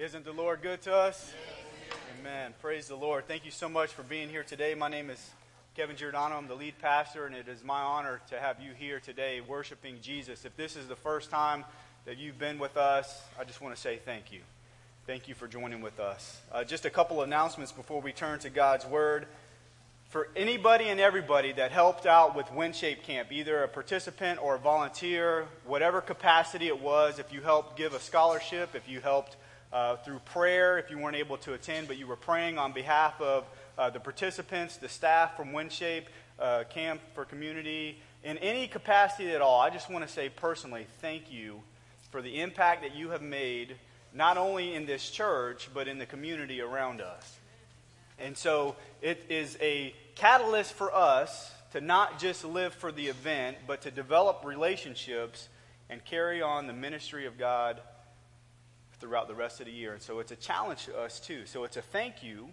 Isn't the Lord good to us? Amen. Praise the Lord. Thank you so much for being here today. My name is Kevin Giordano. I'm the lead pastor, and it is my honor to have you here today worshiping Jesus. If this is the first time that you've been with us, I just want to say thank you. Thank you for joining with us. Just a couple announcements before we turn to God's Word. For anybody and everybody that helped out with WinShape Camp, either a participant or a volunteer, whatever capacity it was, if you helped give a scholarship, if you helped through prayer, if you weren't able to attend, but you were praying on behalf of the participants, the staff from WinShape Camp for Community, in any capacity at all, I just want to say personally, thank you for the impact that you have made, not only in this church, but in the community around us. And so it is a catalyst for us to not just live for the event, but to develop relationships and carry on the ministry of God throughout the rest of the year. And so it's a challenge to us too. So it's a thank you,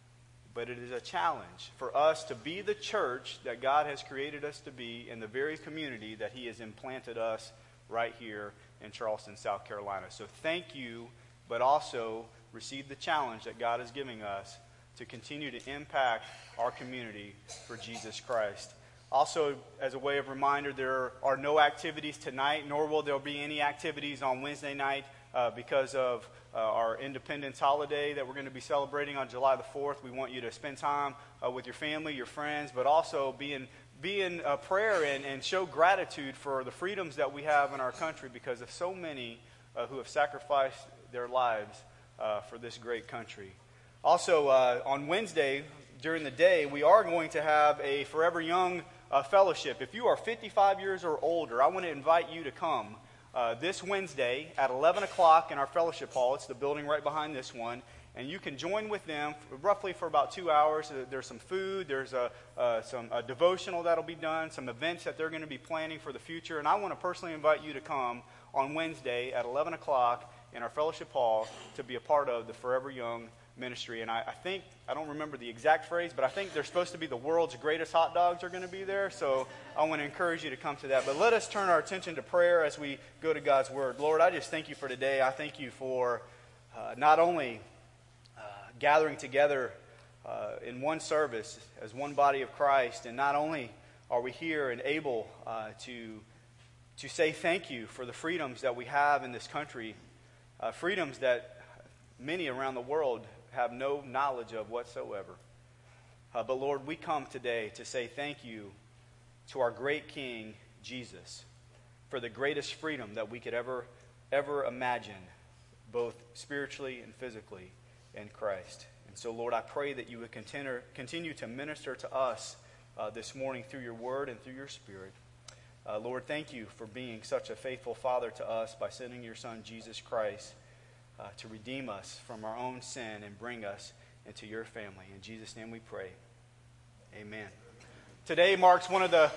but it is a challenge for us to be the church that God has created us to be in the very community that He has implanted us right here in Charleston, South Carolina. So thank you, but also receive the challenge that God is giving us to continue to impact our community for Jesus Christ. Also, as a way of reminder, there are no activities tonight, nor will there be any activities on Wednesday night because of our Independence holiday that we're going to be celebrating on July the 4th. We want you to spend time with your family, your friends, but also be in prayer and show gratitude for the freedoms that we have in our country because of so many who have sacrificed their lives for this great country. Also, on Wednesday, during the day, we are going to have a Forever Young fellowship. If you are 55 years or older, I want to invite you to come this Wednesday at 11 o'clock in our fellowship hall. It's the building right behind this one. And you can join with them roughly for about 2 hours. There's some food. There's a devotional that'll be done, some events that they're going to be planning for the future. And I want to personally invite you to come on Wednesday at 11 o'clock in our fellowship hall to be a part of the Forever Young ministry. And I think, I don't remember the exact phrase, but I think they're supposed to be the world's greatest hot dogs are going to be there. So I want to encourage you to come to that. But let us turn our attention to prayer as we go to God's Word. Lord, I just thank you for today. I thank you for not only gathering together in one service as one body of Christ, and not only are we here and able to say thank you for the freedoms that we have in this country, freedoms that many around the world have no knowledge of whatsoever. But Lord, we come today to say thank you to our great King, Jesus, for the greatest freedom that we could ever imagine, both spiritually and physically, in Christ. And so, Lord, I pray that you would continue to minister to us this morning through your word and through your Spirit. Lord, thank you for being such a faithful Father to us by sending your Son, Jesus Christ, to redeem us from our own sin and bring us into your family. In Jesus' name we pray. Amen. Today marks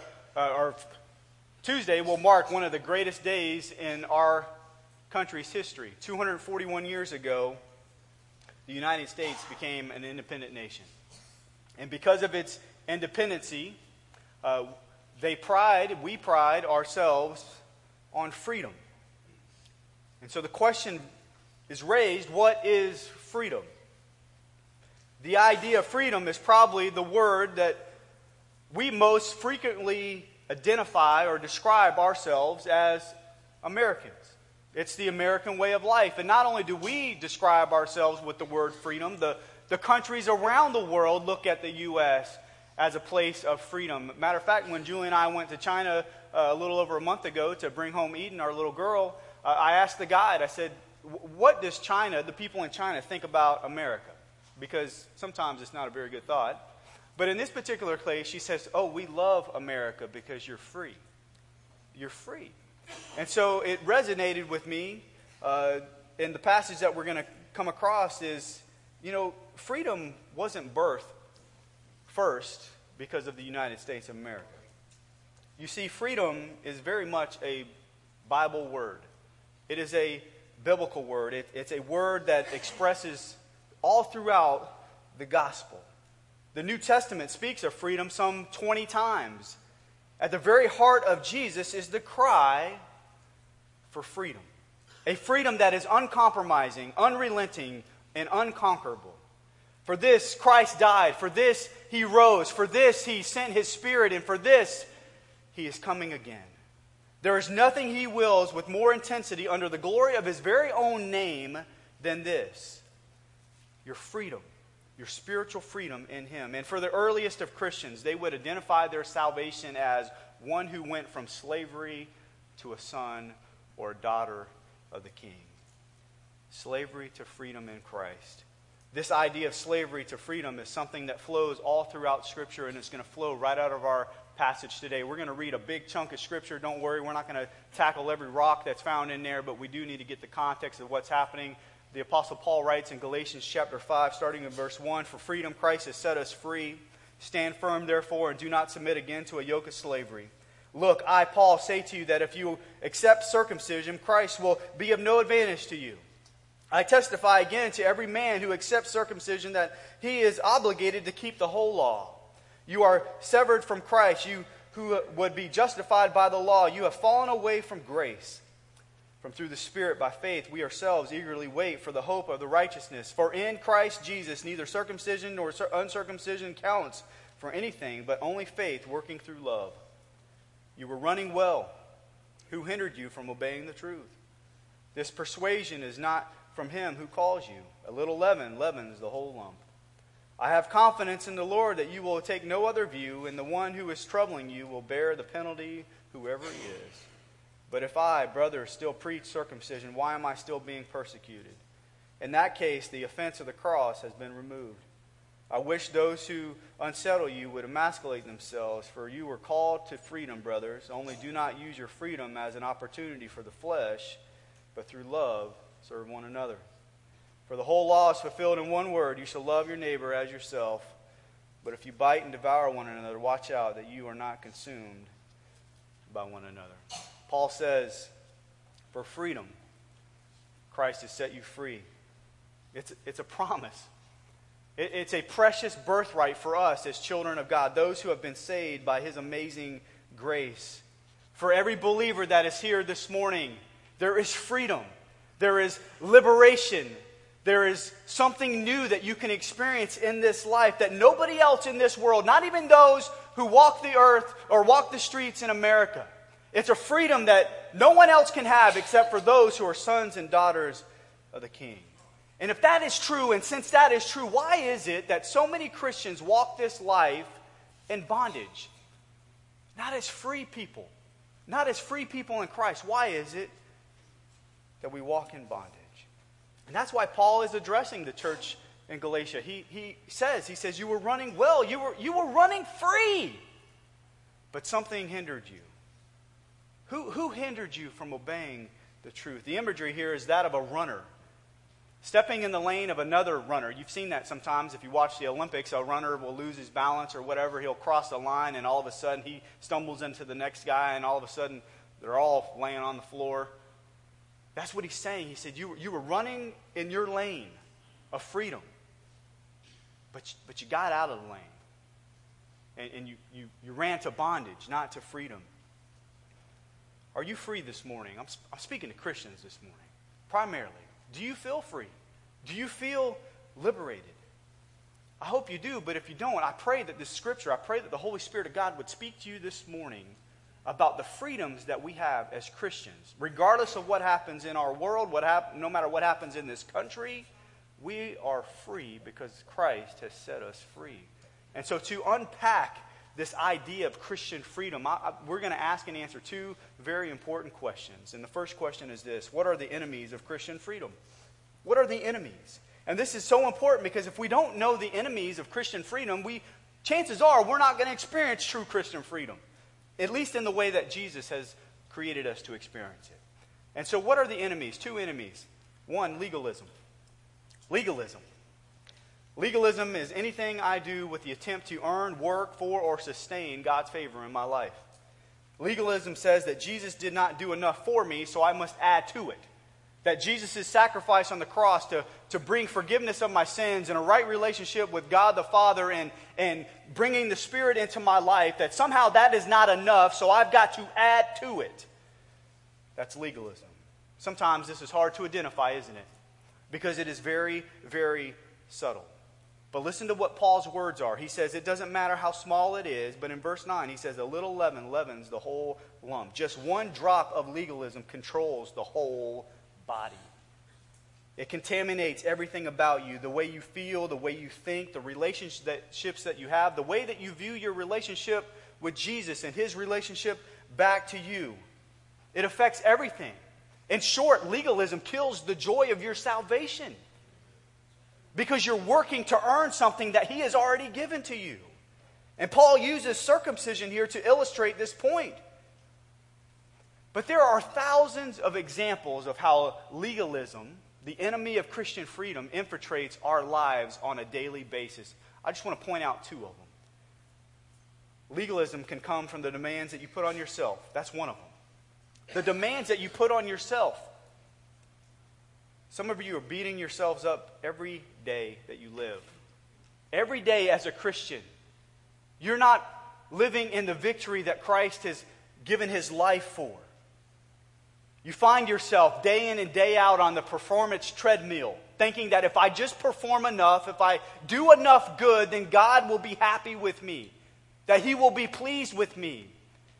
Tuesday will mark one of the greatest days in our country's history. 241 years ago, the United States became an independent nation. And because of its independency, we pride ourselves on freedom. And so the question is raised, what is freedom? The idea of freedom is probably the word that we most frequently identify or describe ourselves as Americans. It's the American way of life. And not only do we describe ourselves with the word freedom, the countries around the world look at the U.S. as a place of freedom. Matter of fact, when Julie and I went to China a little over a month ago to bring home Eden, our little girl, I asked the guide, I said, what does the people in China think about America? Because sometimes it's not a very good thought. But in this particular case, she says, oh, we love America because you're free. You're free. And so it resonated with me. In the passage that we're going to come across is, freedom wasn't birthed first because of the United States of America. You see, freedom is very much a Bible word. It is a biblical word. It's a word that expresses all throughout the gospel. The New Testament speaks of freedom some 20 times. At the very heart of Jesus is the cry for freedom. A freedom that is uncompromising, unrelenting, and unconquerable. For this, Christ died. For this, He rose. For this, He sent His Spirit. And for this, He is coming again. There is nothing He wills with more intensity under the glory of His very own name than this. Your freedom. Your spiritual freedom in Him. And for the earliest of Christians, they would identify their salvation as one who went from slavery to a son or a daughter of the King. Slavery to freedom in Christ. This idea of slavery to freedom is something that flows all throughout Scripture, and it's going to flow right out of our passage today. We're going to read a big chunk of Scripture. Don't worry, we're not going to tackle every rock that's found in there, but we do need to get the context of what's happening. The Apostle Paul writes in Galatians chapter 5, starting in verse 1, "For freedom Christ has set us free. Stand firm, therefore, and do not submit again to a yoke of slavery. Look, I, Paul, say to you that if you accept circumcision, Christ will be of no advantage to you. I testify again to every man who accepts circumcision that he is obligated to keep the whole law. You are severed from Christ, you who would be justified by the law. You have fallen away from grace. From through the Spirit by faith we ourselves eagerly wait for the hope of the righteousness. For in Christ Jesus neither circumcision nor uncircumcision counts for anything, but only faith working through love. You were running well. Who hindered you from obeying the truth? This persuasion is not from Him who calls you. A little leaven leavens the whole lump. I have confidence in the Lord that you will take no other view, and the one who is troubling you will bear the penalty, whoever he is. But if I, brothers, still preach circumcision, why am I still being persecuted? In that case, the offense of the cross has been removed. I wish those who unsettle you would emasculate themselves, for you were called to freedom, brothers. Only do not use your freedom as an opportunity for the flesh, but through love serve one another. For the whole law is fulfilled in one word: you shall love your neighbor as yourself. But if you bite and devour one another, watch out that you are not consumed by one another. Paul says, for freedom, Christ has set you free. It's a promise. It's a precious birthright for us as children of God, those who have been saved by His amazing grace. For every believer that is here this morning, there is freedom. There is liberation. There is something new that you can experience in this life that nobody else in this world, not even those who walk the earth or walk the streets in America. It's a freedom that no one else can have except for those who are sons and daughters of the King. And if that is true, and since that is true, why is it that so many Christians walk this life in bondage? Not as free people. Not as free people in Christ. Why is it that we walk in bondage? And that's why Paul is addressing the church in Galatia. He says, you were running well. You were running free. But something hindered you. Who hindered you from obeying the truth? The imagery here is that of a runner stepping in the lane of another runner. You've seen that sometimes if you watch the Olympics. A runner will lose his balance or whatever. He'll cross the line and all of a sudden he stumbles into the next guy and all of a sudden they're all laying on the floor. That's what he's saying. He said you were running in your lane of freedom, but you got out of the lane. And you ran to bondage, not to freedom. Are you free this morning? I'm speaking to Christians this morning, primarily. Do you feel free? Do you feel liberated? I hope you do, but if you don't, I pray that this scripture, I pray that the Holy Spirit of God would speak to you this morning about the freedoms that we have as Christians. Regardless of what happens in our world, no matter what happens in this country, we are free because Christ has set us free. And so to unpack this idea of Christian freedom, we're going to ask and answer two very important questions. And the first question is this: what are the enemies of Christian freedom? What are the enemies? And this is so important because if we don't know the enemies of Christian freedom, chances are we're not going to experience true Christian freedom, at least in the way that Jesus has created us to experience it. And so what are the enemies? Two enemies. One, legalism. Legalism. Legalism is anything I do with the attempt to earn, work for, or sustain God's favor in my life. Legalism says that Jesus did not do enough for me, so I must add to it. That Jesus' sacrifice on the cross to bring forgiveness of my sins and a right relationship with God the Father and bringing the Spirit into my life, that somehow that is not enough, so I've got to add to it. That's legalism. Sometimes this is hard to identify, isn't it? Because it is very, very subtle. But listen to what Paul's words are. He says it doesn't matter how small it is, but in verse 9 he says a little leaven leavens the whole lump. Just one drop of legalism controls the whole body. It contaminates everything about you, the way you feel, the way you think, the relationships that you have, the way that you view your relationship with Jesus and his relationship back to you. It affects everything. In short, legalism kills the joy of your salvation because you're working to earn something that he has already given to you. And Paul uses circumcision here to illustrate this point. But there are thousands of examples of how legalism, the enemy of Christian freedom, infiltrates our lives on a daily basis. I just want to point out two of them. Legalism can come from the demands that you put on yourself. That's one of them. The demands that you put on yourself. Some of you are beating yourselves up every day that you live. Every day as a Christian. You're not living in the victory that Christ has given his life for. You find yourself day in and day out on the performance treadmill, thinking that if I just perform enough, if I do enough good, then God will be happy with me, that he will be pleased with me.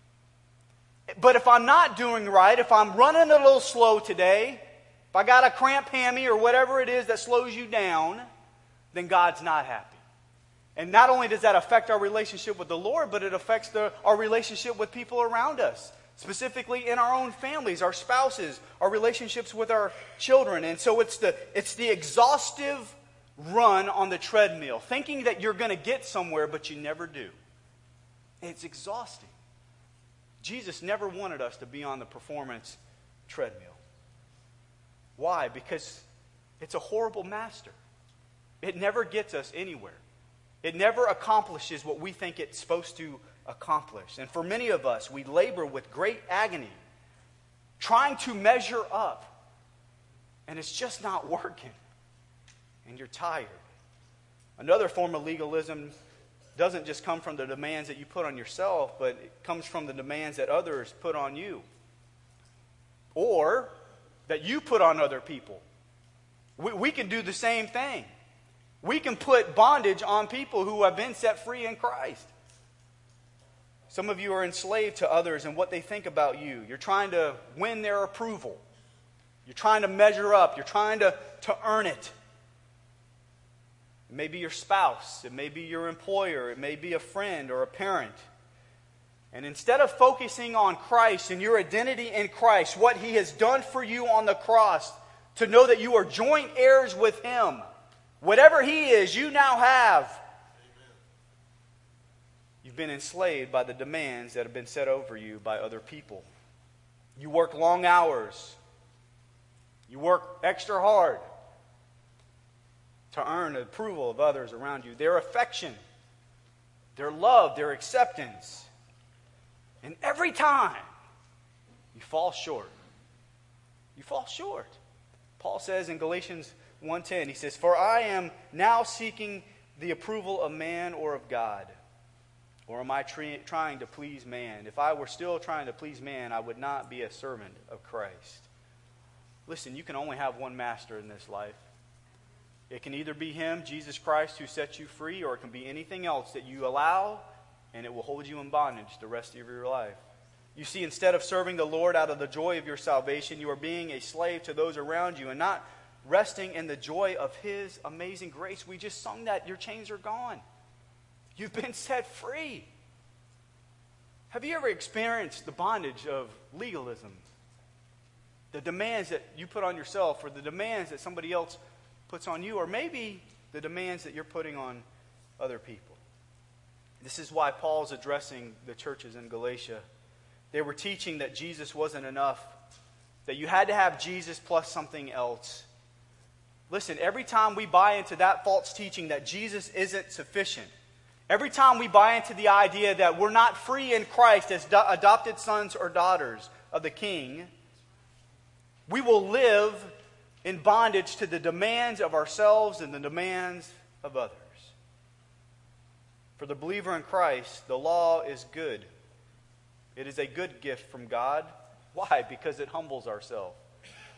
But if I'm not doing right, if I'm running a little slow today, if I got a cramp hammy or whatever it is that slows you down, then God's not happy. And not only does that affect our relationship with the Lord, but it affects our relationship with people around us. Specifically in our own families, our spouses, our relationships with our children. And so it's the exhaustive run on the treadmill, thinking that you're going to get somewhere, but you never do. It's exhausting. Jesus never wanted us to be on the performance treadmill. Why? Because it's a horrible master. It never gets us anywhere. It never accomplishes what we think it's supposed to accomplish. And for many of us, we labor with great agony, trying to measure up. And it's just not working. And you're tired. Another form of legalism doesn't just come from the demands that you put on yourself, but it comes from the demands that others put on you. Or that you put on other people. We can do the same thing. We can put bondage on people who have been set free in Christ. Some of you are enslaved to others and what they think about you. You're trying to win their approval. You're trying to measure up. You're trying to earn it. It may be your spouse. It may be your employer. It may be a friend or a parent. And instead of focusing on Christ and your identity in Christ, what he has done for you on the cross, to know that you are joint heirs with him, whatever he is, you now have. Amen. You've been enslaved by the demands that have been set over you by other people. You work long hours. You work extra hard to earn the approval of others around you, their affection, their love, their acceptance. And every time you fall short. You fall short. Paul says in Galatians 1:10, he says, "For I am now seeking the approval of man or of God. Or am I trying to please man? If I were still trying to please man, I would not be a servant of Christ." Listen, you can only have one master in this life. It can either be him, Jesus Christ, who sets you free, or it can be anything else that you allow, and it will hold you in bondage the rest of your life. You see, instead of serving the Lord out of the joy of your salvation, you are being a slave to those around you and not resting in the joy of his amazing grace. We just sung that. Your chains are gone. You've been set free. Have you ever experienced the bondage of legalism? The demands that you put on yourself, or the demands that somebody else puts on you, or maybe the demands that you're putting on other people. This is why Paul's addressing the churches in Galatia. They were teaching that Jesus wasn't enough, that you had to have Jesus plus something else. Listen, every time we buy into that false teaching that Jesus isn't sufficient, every time we buy into the idea that we're not free in Christ as adopted sons or daughters of the King, we will live in bondage to the demands of ourselves and the demands of others. For the believer in Christ, the law is good. It is a good gift from God. Why? Because it humbles ourselves.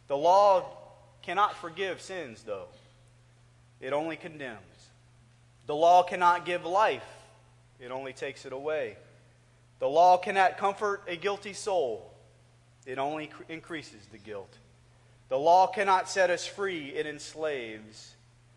The law cannot forgive sins, though. It only condemns. The law cannot give life. It only takes it away. The law cannot comfort a guilty soul. It only increases the guilt. The law cannot set us free. It enslaves.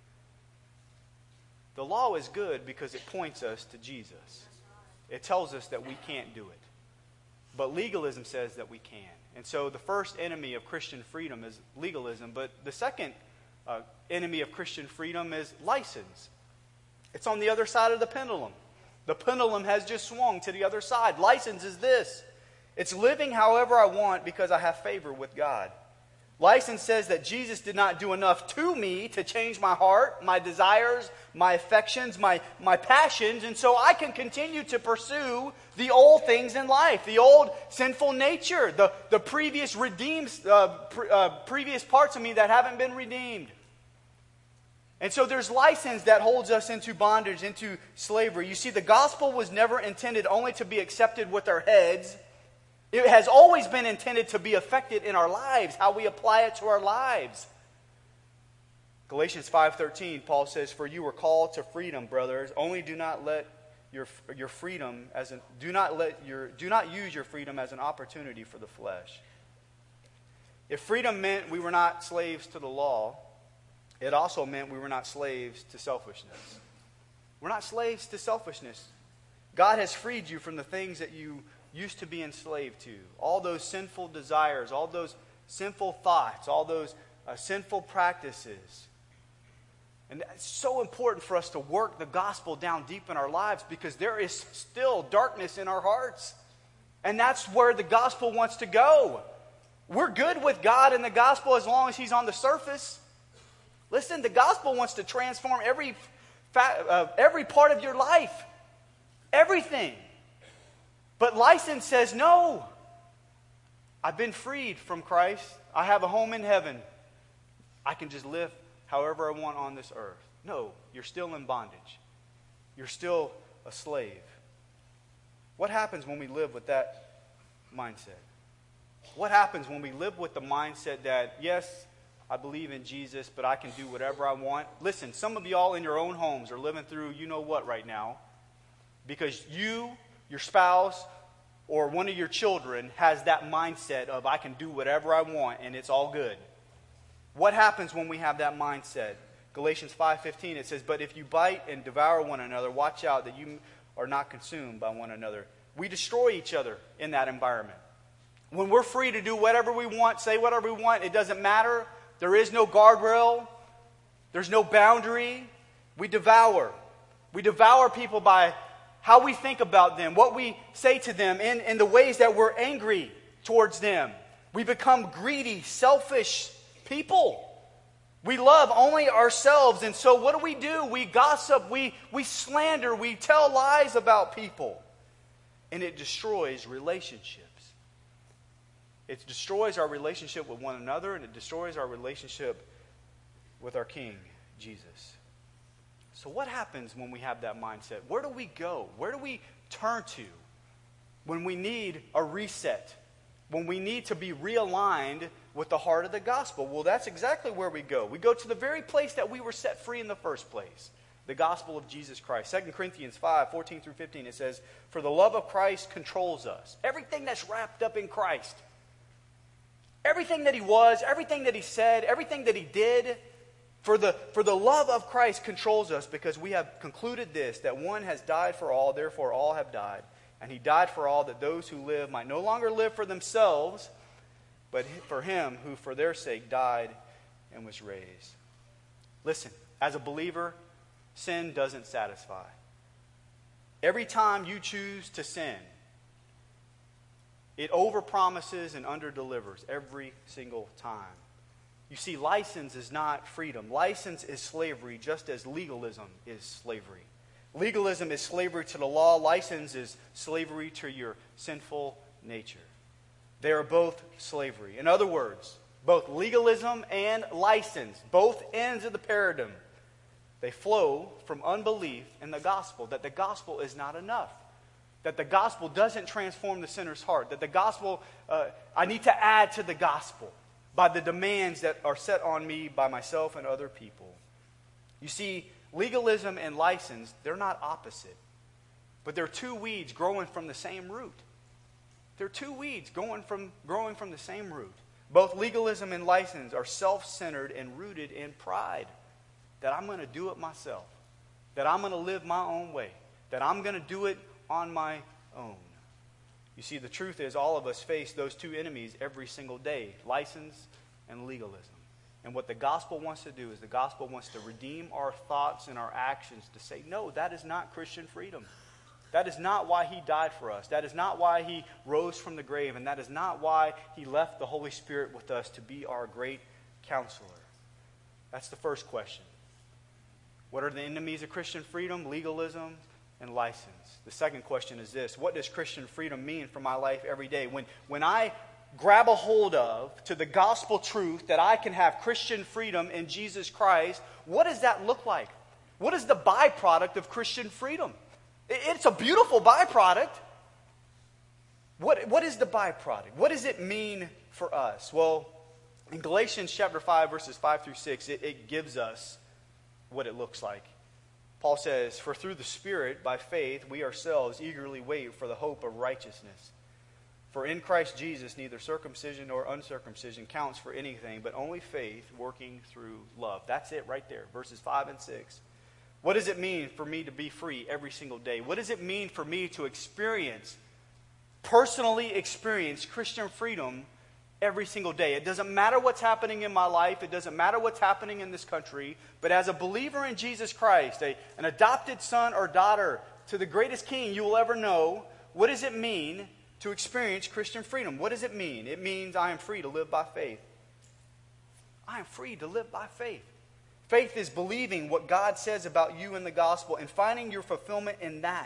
The law is good because it points us to Jesus. It tells us that we can't do it. But legalism says that we can. And so the first enemy of Christian freedom is legalism. But the second enemy of Christian freedom is license. It's on the other side of the pendulum. The pendulum has just swung to the other side. License is this. It's living however I want because I have favor with God. License says that Jesus did not do enough to me to change my heart, my desires, my affections, my passions, and so I can continue to pursue the old things in life, the old sinful nature, the previous previous parts of me that haven't been redeemed. And so there's license that holds us into bondage, into slavery. You see, the gospel was never intended only to be accepted with our heads. It has always been intended to be affected in our lives, how we apply it to our lives. Galatians 5:13, Paul says, "For you were called to freedom, brothers. Only do not let your freedom do not use your freedom as an opportunity for the flesh." If freedom meant we were not slaves to the law, it also meant we were not slaves to selfishness. We're not slaves to selfishness. God has freed you from the things that you used to be enslaved to. All those sinful desires, all those sinful thoughts, all those sinful practices. And it's so important for us to work the gospel down deep in our lives because there is still darkness in our hearts. And that's where the gospel wants to go. We're good with God and the gospel as long as He's on the surface. Listen, the gospel wants to transform every part of your life. Everything. But license says, no, I've been freed from Christ. I have a home in heaven. I can just live however I want on this earth. No, you're still in bondage. You're still a slave. What happens when we live with that mindset? What happens when we live with the mindset that, yes, I believe in Jesus, but I can do whatever I want? Listen, some of y'all in your own homes are living through you know what right now because you, your spouse, or one of your children has that mindset of I can do whatever I want and it's all good. What happens when we have that mindset? Galatians 5:15, it says, "But if you bite and devour one another, watch out that you are not consumed by one another." We destroy each other in that environment. When we're free to do whatever we want, say whatever we want, it doesn't matter. There is no guardrail. There's no boundary. We devour. We devour people by how we think about them, what we say to them, in the ways that we're angry towards them. We become greedy, selfish people. We love only ourselves. And so what do? We gossip, we slander, we tell lies about people. And it destroys relationships. It destroys our relationship with one another, and it destroys our relationship with our King, Jesus. So what happens when we have that mindset? Where do we go? Where do we turn to when we need a reset? When we need to be realigned with the heart of the gospel? Well, that's exactly where we go. We go to the very place that we were set free in the first place. The gospel of Jesus Christ. 2 Corinthians 5:14 through 15, it says, "For the love of Christ controls us." Everything that's wrapped up in Christ. Everything that He was, everything that He said, everything that He did, for the love of Christ controls us because we have concluded this, that one has died for all, therefore all have died. And He died for all, that those who live might no longer live for themselves, but for Him who for their sake died and was raised. Listen, as a believer, sin doesn't satisfy. Every time you choose to sin, it overpromises and underdelivers every single time. You see, license is not freedom. License is slavery, just as legalism is slavery. Legalism is slavery to the law. License is slavery to your sinful nature. They are both slavery. In other words, both legalism and license, both ends of the paradigm, they flow from unbelief in the gospel, that the gospel is not enough. That the gospel doesn't transform the sinner's heart. That the gospel, I need to add to the gospel. by the demands that are set on me by myself and other people. You see, legalism and license, they're not opposite, but they're two weeds growing from the same root. They're two weeds growing from the same root. Both legalism and license are self-centered and rooted in pride. That I'm going to do it myself. That I'm going to live my own way. That I'm going to do it on my own. You see, the truth is all of us face those two enemies every single day. License and legalism. And what the gospel wants to do is the gospel wants to redeem our thoughts and our actions to say, no, that is not Christian freedom. That is not why he died for us. That is not why he rose from the grave. And that is not why he left the Holy Spirit with us to be our great counselor. That's the first question. What are the enemies of Christian freedom? Legalism and license. The second question is this. What does Christian freedom mean for my life every day? When I grab a hold of to the gospel truth that I can have Christian freedom in Jesus Christ, what does that look like? What is the byproduct of Christian freedom? It's a beautiful byproduct. What is the byproduct? What does it mean for us? Well, in Galatians chapter 5, verses 5 through 6, it gives us what it looks like. Paul says, "For through the Spirit, by faith, we ourselves eagerly wait for the hope of righteousness. For in Christ Jesus, neither circumcision nor uncircumcision counts for anything, but only faith working through love." That's it right there, verses 5 and 6. What does it mean for me to be free every single day? What does it mean for me to personally experience Christian freedom every single day? It doesn't matter what's happening in my life. It doesn't matter what's happening in this country. But as a believer in Jesus Christ, an adopted son or daughter to the greatest king you will ever know, what does it mean to experience Christian freedom? What does it mean? It means I am free to live by faith. I am free to live by faith. Faith is believing what God says about you in the gospel and finding your fulfillment in that.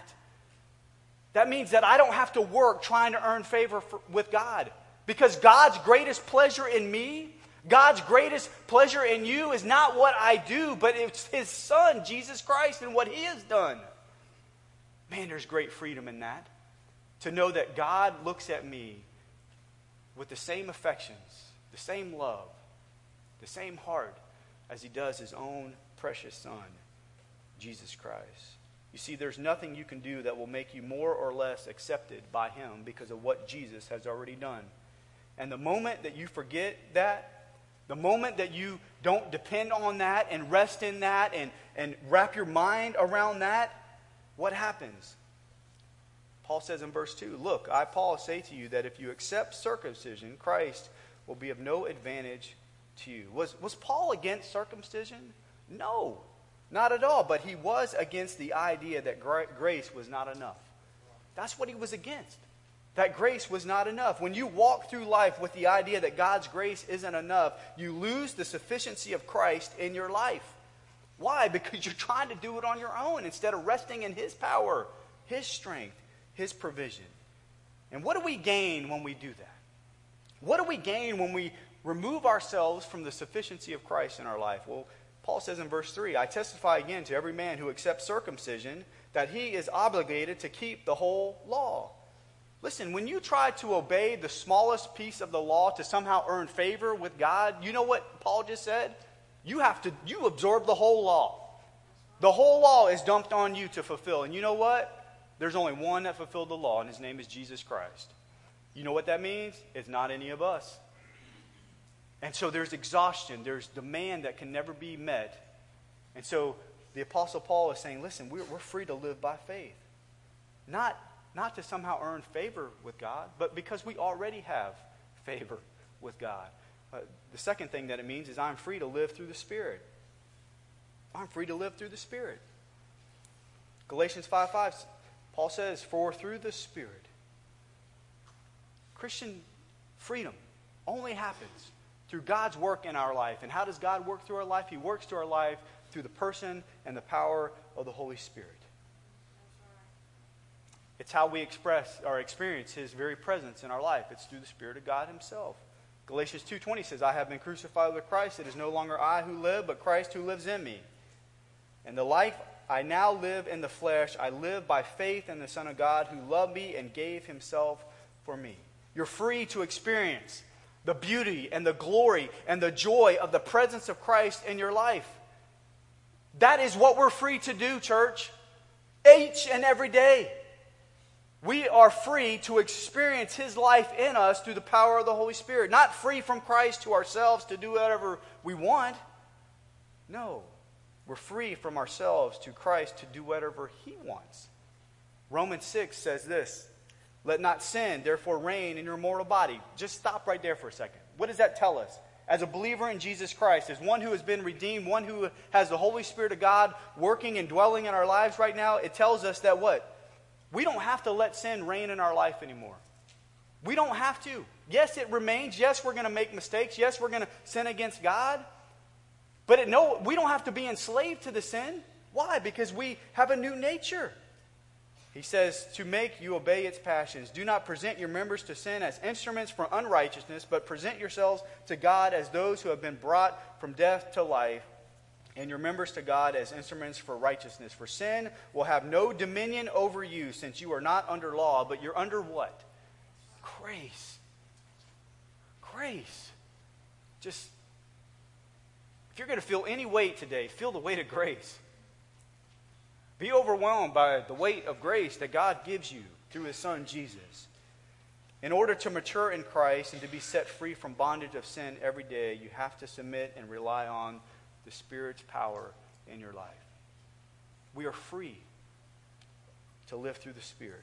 That means that I don't have to work trying to earn favor with God. Because God's greatest pleasure in me, God's greatest pleasure in you is not what I do, but it's His Son, Jesus Christ, and what He has done. Man, there's great freedom in that. To know that God looks at me with the same affections, the same love, the same heart as He does His own precious Son, Jesus Christ. You see, there's nothing you can do that will make you more or less accepted by Him because of what Jesus has already done. And the moment that you forget that, the moment that you don't depend on that and rest in that and wrap your mind around that, what happens? Paul says in verse 2, "Look, I, Paul, say to you that if you accept circumcision, Christ will be of no advantage to you." Was Paul against circumcision? No, not at all. But he was against the idea that grace was not enough. That's what he was against. That grace was not enough. When you walk through life with the idea that God's grace isn't enough, you lose the sufficiency of Christ in your life. Why? Because you're trying to do it on your own instead of resting in His power, His strength, His provision. And what do we gain when we do that? What do we gain when we remove ourselves from the sufficiency of Christ in our life? Well, Paul says in verse 3, "I testify again to every man who accepts circumcision that he is obligated to keep the whole law." Listen, when you try to obey the smallest piece of the law to somehow earn favor with God, you know what Paul just said? You absorb the whole law. The whole law is dumped on you to fulfill. And you know what? There's only one that fulfilled the law, and His name is Jesus Christ. You know what that means? It's not any of us. And so there's exhaustion. There's demand that can never be met. And so the Apostle Paul is saying, listen, we're free to live by faith. Not to somehow earn favor with God, but because we already have favor with God. The second thing that it means is I'm free to live through the Spirit. I'm free to live through the Spirit. Galatians 5:5, Paul says, "For through the Spirit." Christian freedom only happens through God's work in our life. And how does God work through our life? He works through our life through the person and the power of the Holy Spirit. It's how we express or experience His very presence in our life. It's through the Spirit of God Himself. Galatians 2:20 says, "I have been crucified with Christ. It is no longer I who live, but Christ who lives in me. And the life I now live in the flesh, I live by faith in the Son of God who loved me and gave Himself for me." You're free to experience the beauty and the glory and the joy of the presence of Christ in your life. That is what we're free to do, church. Each and every day. We are free to experience His life in us through the power of the Holy Spirit. Not free from Christ to ourselves to do whatever we want. No. We're free from ourselves to Christ to do whatever He wants. Romans 6 says this, let not sin therefore reign in your mortal body. Just stop right there for a second. What does that tell us? As a believer in Jesus Christ, as one who has been redeemed, one who has the Holy Spirit of God working and dwelling in our lives right now, it tells us that what? We don't have to let sin reign in our life anymore. We don't have to. Yes, it remains. Yes, we're going to make mistakes. Yes, we're going to sin against God. But we don't have to be enslaved to the sin. Why? Because we have a new nature. He says, to make you obey its passions. Do not present your members to sin as instruments for unrighteousness, but present yourselves to God as those who have been brought from death to life, and your members to God as instruments for righteousness. For sin will have no dominion over you, since you are not under law, but you're under what? Grace. Grace. Just, if you're going to feel any weight today, feel the weight of grace. Be overwhelmed by the weight of grace that God gives you through His Son, Jesus. In order to mature in Christ and to be set free from bondage of sin every day, you have to submit and rely on the Spirit's power in your life. We are free to live through the Spirit.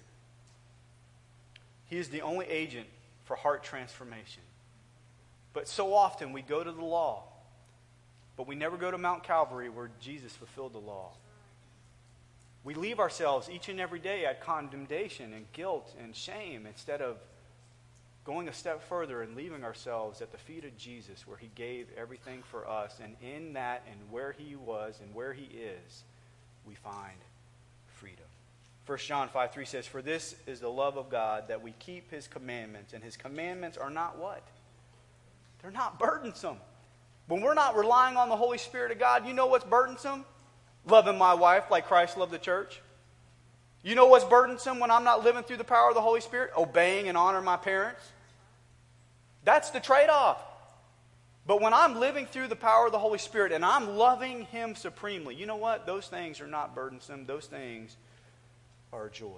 He is the only agent for heart transformation. But so often we go to the law, but we never go to Mount Calvary where Jesus fulfilled the law. We leave ourselves each and every day at condemnation and guilt and shame instead of going a step further and leaving ourselves at the feet of Jesus where He gave everything for us. And in that and where He was and where He is, we find freedom. 1 John 5:3 says, for this is the love of God, that we keep His commandments. And His commandments are not what? They're not burdensome. When we're not relying on the Holy Spirit of God, you know what's burdensome? Loving my wife like Christ loved the church. You know what's burdensome when I'm not living through the power of the Holy Spirit? Obeying and honoring my parents. That's the trade-off. But when I'm living through the power of the Holy Spirit and I'm loving Him supremely, you know what? Those things are not burdensome. Those things are joy.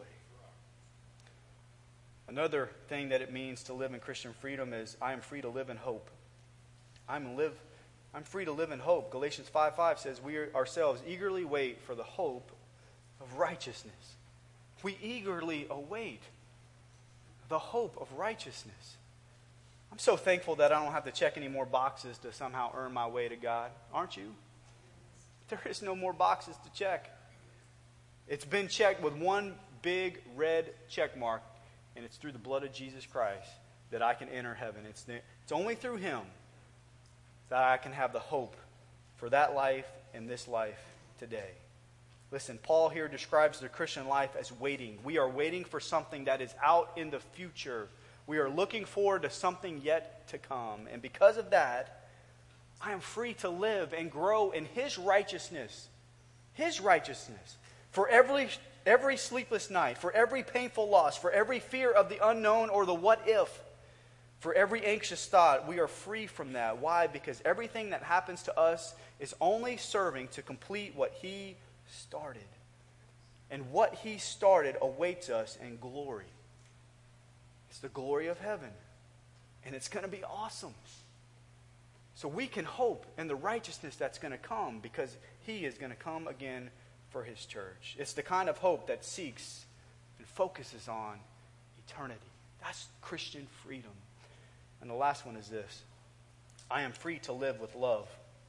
Another thing that it means to live in Christian freedom is I am free to live in hope. I'm free to live in hope. Galatians 5:5 says we ourselves eagerly wait for the hope of righteousness. We eagerly await the hope of righteousness. I'm so thankful that I don't have to check any more boxes to somehow earn my way to God. Aren't you? There is no more boxes to check. It's been checked with one big red check mark, and it's through the blood of Jesus Christ that I can enter heaven. It's only through Him that I can have the hope for that life and this life today. Listen, Paul here describes the Christian life as waiting. We are waiting for something that is out in the future. We are looking forward to something yet to come. And because of that, I am free to live and grow in His righteousness. His righteousness. For every sleepless night, for every painful loss, for every fear of the unknown or the what if, for every anxious thought, we are free from that. Why? Because everything that happens to us is only serving to complete what He started. And what He started awaits us in glory. It's the glory of heaven. And it's going to be awesome. So we can hope in the righteousness that's going to come because He is going to come again for His church. It's the kind of hope that seeks and focuses on eternity. That's Christian freedom. And the last one is this. I am free to live with love.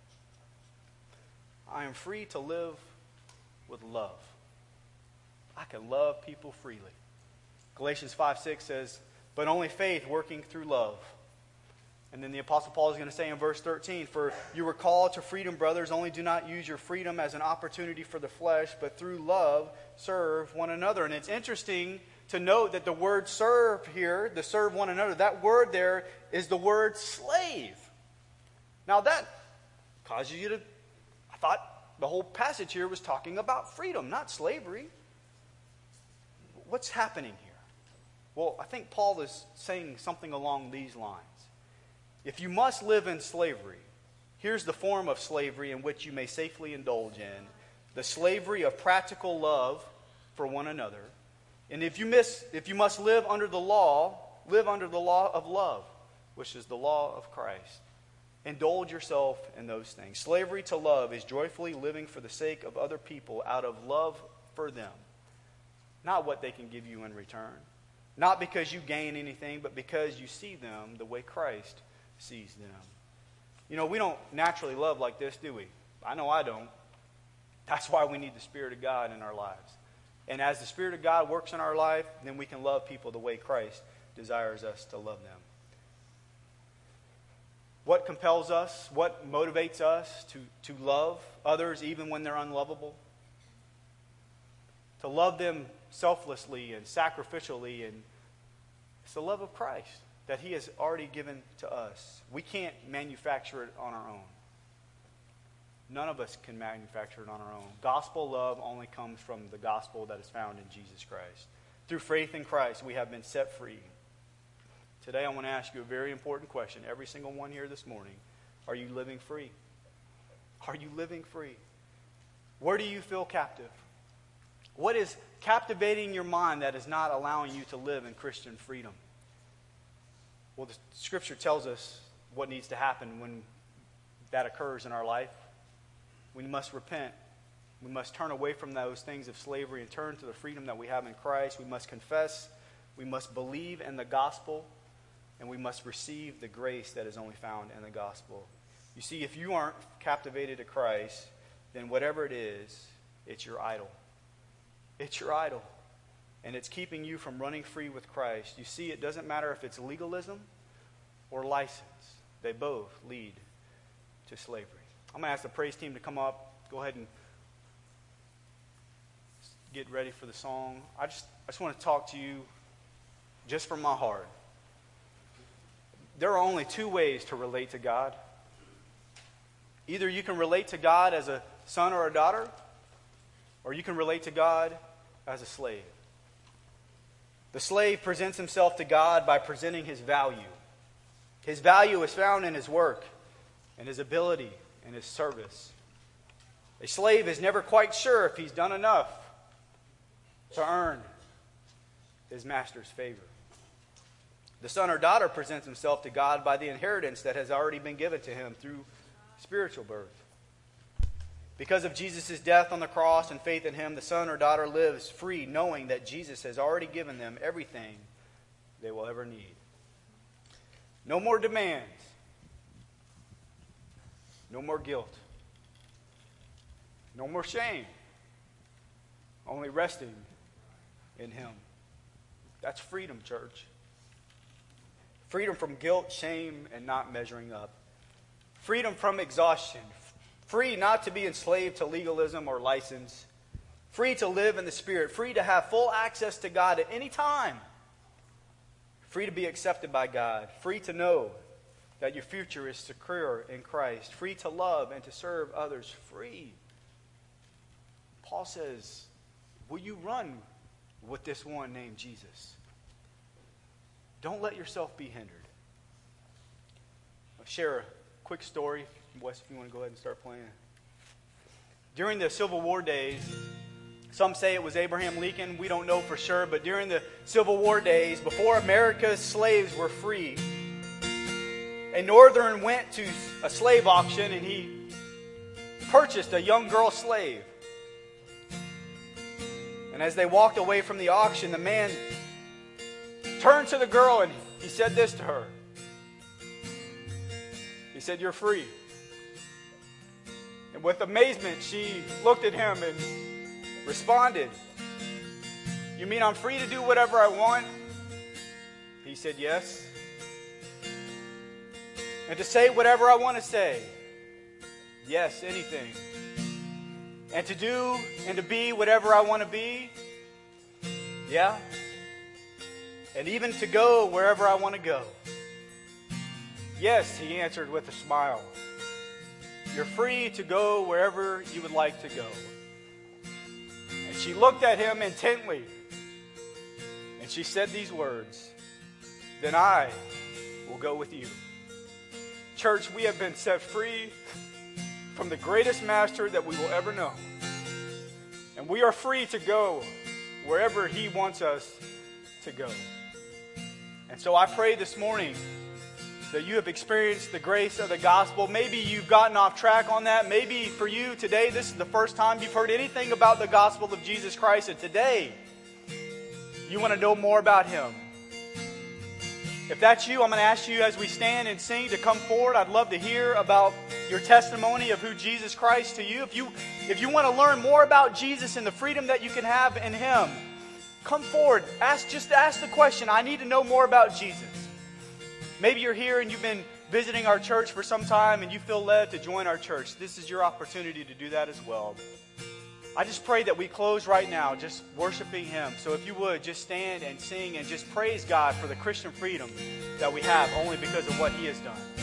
I am free to live with love. I can love people freely. Galatians 5:6 says, but only faith working through love. And then the Apostle Paul is going to say in verse 13, for you were called to freedom, brothers, only do not use your freedom as an opportunity for the flesh, but through love serve one another. And it's interesting to note that the word serve here, the serve one another, that word there is the word slave. Now that causes you to, I thought the whole passage here was talking about freedom, not slavery. What's happening here? Well, I think Paul is saying something along these lines. If you must live in slavery, here's the form of slavery in which you may safely indulge in: the slavery of practical love for one another. And if you must live under the law of love, which is the law of Christ. Indulge yourself in those things. Slavery to love is joyfully living for the sake of other people out of love for them. Not what they can give you in return. Not because you gain anything, but because you see them the way Christ sees them. You know, we don't naturally love like this, do we? I know I don't. That's why we need the Spirit of God in our lives. And as the Spirit of God works in our life, then we can love people the way Christ desires us to love them. What compels us? What motivates us to love others even when they're unlovable? To love them selflessly and sacrificially. And it's the love of Christ that He has already given to us. We can't manufacture it on our own. None of us can manufacture it on our own. Gospel love only comes from the gospel that is found in Jesus Christ. Through faith in Christ, we have been set free. Today I want to ask you a very important question. Every single one here this morning. Are you living free? Are you living free? Where do you feel captive? What is captivating your mind that is not allowing you to live in Christian freedom? Well, the Scripture tells us what needs to happen when that occurs in our life. We must repent. We must turn away from those things of slavery and turn to the freedom that we have in Christ. We must confess. We must believe in the gospel. And we must receive the grace that is only found in the gospel. You see, if you aren't captivated to Christ, then whatever it is, it's your idol. It's your idol. And it's keeping you from running free with Christ. You see, it doesn't matter if it's legalism or license. They both lead to slavery. I'm going to ask the praise team to come up. Go ahead and get ready for the song. I just want to talk to you just from my heart. There are only two ways to relate to God. Either you can relate to God as a son or a daughter, or you can relate to God as a slave. The slave presents himself to God by presenting his value. His value is found in his work, and his ability, and his service. A slave is never quite sure if he's done enough to earn his master's favor. The son or daughter presents himself to God by the inheritance that has already been given to him through spiritual birth. Because of Jesus' death on the cross and faith in Him, the son or daughter lives free, knowing that Jesus has already given them everything they will ever need. No more demands. No more guilt. No more shame. Only resting in Him. That's freedom, church. Freedom from guilt, shame, and not measuring up. Freedom from exhaustion. Free not to be enslaved to legalism or license. Free to live in the Spirit. Free to have full access to God at any time. Free to be accepted by God. Free to know that your future is secure in Christ. Free to love and to serve others. Free. Paul says, will you run with this one named Jesus? Don't let yourself be hindered. I'll share a quick story. Wes, if you want to go ahead and start playing. During the Civil War days, some say it was Abraham Lincoln. We don't know for sure. But during the Civil War days, before America's slaves were free, a Northern went to a slave auction and he purchased a young girl slave. And as they walked away from the auction, the man turned to the girl and he said this to her. He said, "You're free." And with amazement, she looked at him and responded, "You mean I'm free to do whatever I want?" He said, "Yes. And to say whatever I want to say?" "Yes, anything. And to do and to be whatever I want to be?" "Yeah. And even to go wherever I want to go?" "Yes," he answered with a smile. "You're free to go wherever you would like to go." And she looked at him intently. And she said these words, "Then I will go with you." Church, we have been set free from the greatest master that we will ever know. And we are free to go wherever he wants us to go. And so I pray this morning that you have experienced the grace of the gospel. Maybe you've gotten off track on that. Maybe for you today, this is the first time you've heard anything about the gospel of Jesus Christ. And today, you want to know more about him. If that's you, I'm going to ask you as we stand and sing to come forward. I'd love to hear about your testimony of who Jesus Christ to you. If you want to learn more about Jesus and the freedom that you can have in him, come forward. Just ask the question, I need to know more about Jesus. Maybe you're here and you've been visiting our church for some time and you feel led to join our church. This is your opportunity to do that as well. I just pray that we close right now just worshiping him. So if you would, just stand and sing and just praise God for the Christian freedom that we have only because of what he has done.